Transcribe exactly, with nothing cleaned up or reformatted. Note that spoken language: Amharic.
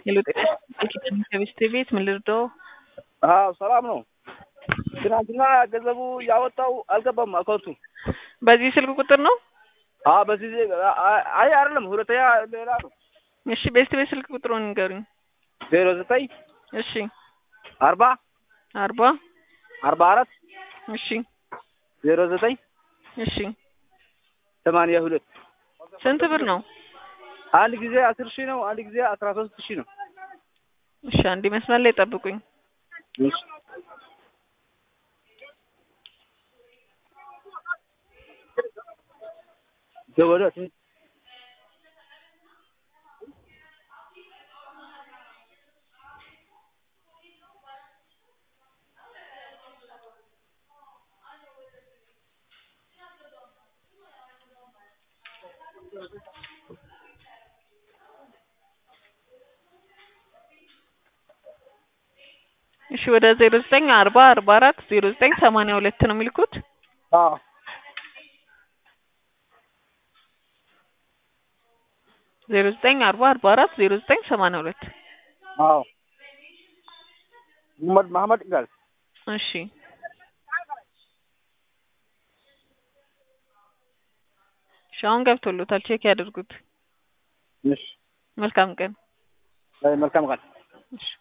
ሄሎ ጤና ይስጥልኝ ከቤስት ቤት ምን ልርዳው? አዎ ሰላም ነው። ትናንትና ገንዘቡ ያወጣው አልገባም አካውንቱ። በዚህ ስልክ ቁጥር ነው? አዎ በዚህ አይ አይደለም ሁለተኛ ሌላ ነው። እሺ ቤስት ቤት ስልክ ቁጥሩን ንገሩኝ። ዜሮ ዘጠኝ እሺ አርባ አርባ አርባ አራት እሺ ዜሮ ዘጠኝ እሺ ሰማንያ ሁለት ስንት ብር ነው? አንድ ጊዜ አስር ሺህ ነው፣ አንድ ጊዜ አስራ ሶስት ሺህ ነው። እሺ አንዴ መስመር ላይ ጠብቁኝ። እሺ ደወለት እሺ ወደ ዜሮ ዘጠኝ አርባ አርባ አራት ዜሮ ዘጠኝ ሰማንያ ሁለት ነው የሚልኩት? አዎ ዜሮ ዘጠኝ አርባ አርባ አራት ዜሮ ዘጠኝ ሰማንያ ሁለት አዎ ሙሐመድ መሐመድ ይላል። እሺ ሻውን ገብቶሎታል፣ ቼክ ያድርጉት። እሺ መልካም ቀን። መልካም ቀን። እሺ